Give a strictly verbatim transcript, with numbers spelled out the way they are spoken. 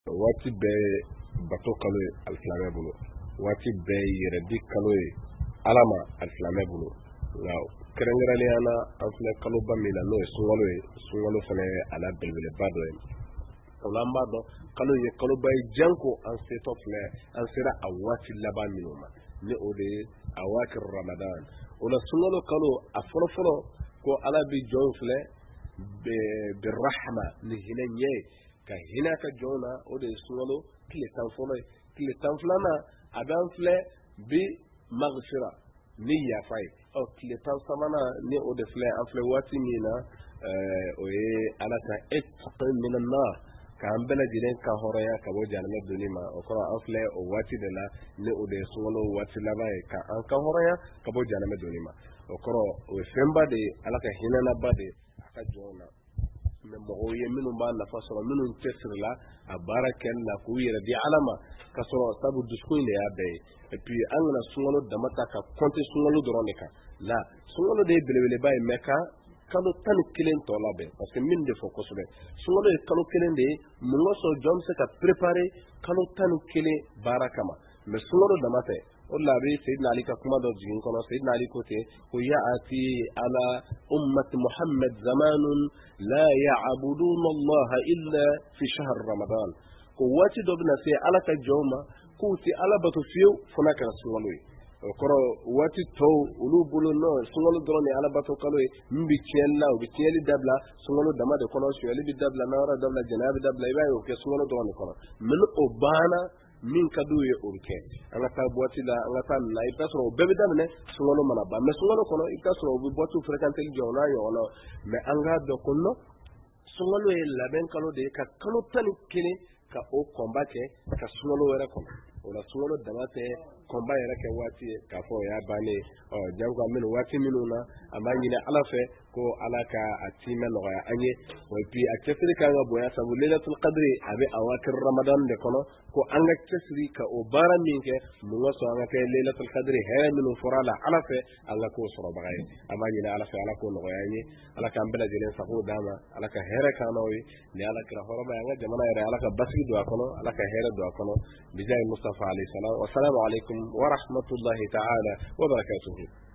waati bɛɛ bato kalo ye alifilamɛ bolo waati bɛɛ yɛrɛdi kalo ye ala ma alifilamɛ bolo nka kɛrɛnkɛrɛnnenya la an filɛ kaloba min na n'o ye sunkalo ye sunkalo fana ye ala belebeleba dɔ ye o la an b'a dɔn kalo ye kaloba ye janko an setɔ filɛ an sera a waati laban minnu ma ni o de ye a waati ramadan o la sunkalo kalo a fɔlɔfɔlɔ ko ala bi jɔn filɛ birahma ni hinɛ ɲɛ ka hinɛ ka jɔn na o de ye sunkalo tile tan fɔlɔ ye tile tan filanan a b'an filɛ bi maghfira ni yafa ye ɔ tile tan sabanan ni o de filɛ an filɛ waati min na o ye ala ka etqi minan nar k'an bɛɛ lajɛlen ka hɔrɔnya ka bɔ jahanama donni ma o kɔrɔ an filɛ o waati de la ni o de ye sunkalo waati laban ye ka an ka hɔrɔnya ka bɔ jahanama donni ma o kɔrɔ o ye fɛnba de ye ala ka hinɛnaba de ye a ka jɔnw na mɛ mɔgɔw ye minnu b'a nafa sɔrɔ minnu cɛsirila a baara kɛli la k'u yɛrɛ di ala ma ka sɔrɔ sabu dusukun in de y'a bɛɛ ye et puis an kana sunkalo dama ta ka kɔnte sunkalo dɔrɔn de kan la sunkalo de ye belebeleba ye mɛ ka kalo tan ni kelen tɔ labɛn parce que min de fɔ kosɛbɛ sunkalo ye kalo kelen de ye mun ka sɔrɔ jɔn bɛ se ka préparer kalo tan ni kelen baara kama mɛ sunkalo dama tɛ o de la a bɛ Seydina Ali ka kuma dɔ jigin kɔnɔ Seydina Ali ko ten ko ya'ati ala ummati Muhammad zamanun la ya'buduna Allah illa fi shahr Ramadan ko waati dɔ bɛna se ala ka jɔnw ma k'u tɛ ala bato fiyewu fo n'a kɛra sunkalo ye o kɔrɔ waati tɔw olu bolo nɔ sunkalo dɔrɔn de ye ala bato kalo ye min bɛ tiɲɛli la o bɛ tiɲɛli dabila sunkalo dama de kɔnɔ suyali bɛ dabila nawara dabila jɛnɛya bɛ dabila i b'a ye o kɛ sunkalo dɔrɔn de kɔnɔ mɛ ni o banna min ka d'u ye o bɛ kɛ an ka taa buwati la an ka taa nin na i bɛ taa sɔrɔ o bɛɛ bɛ daminɛ sunkalo mana ban mɛ sunkalo kɔnɔ i bɛ taa sɔrɔ o bɛ buwatiw fréquenteli jɔ o n'a ɲɔgɔnna mɛ an k'a dɔn ko nɔ sunkalo ye labɛn kalo de ye ka kalo tan ni kelen ka o kɔnba kɛ ka sunkalo wɛrɛ kɔnɔ o la sunkalo dama tɛ kɔnba yɛrɛ kɛ waati ye k'a fɔ o y'a bannen ɔ janko an bɛ nin waati minnu na an b'a ɲini ala fɛ ko ala ka a tiimɛ nɔgɔya an ye wa puis a cɛsiri kan ka bonya sabu lailatul qadri a bɛ awakir ramadan de kɔnɔ ko an ka cɛsiri ka o baara min kɛ mun ka sɔn an ka kɛ lailatul qadri hɛrɛ minnu fɔra a la ala fɛ ala k'o sɔrɔbaga ye an b'a ɲini ala fɛ ala k'o nɔgɔya an ye ala k'an bɛɛ lajɛlen sago d'a ma ala ka hɛrɛ k'an n'aw ye ni ala kira hɔrɔma ye an ka jamana yɛrɛ ala ka basigi don a kɔnɔ ala ka hɛrɛ don a kɔnɔ bijahi mustafa alayhi salam wa salamu alaikum wa rahmatullahi ta'ala wa barakatuhu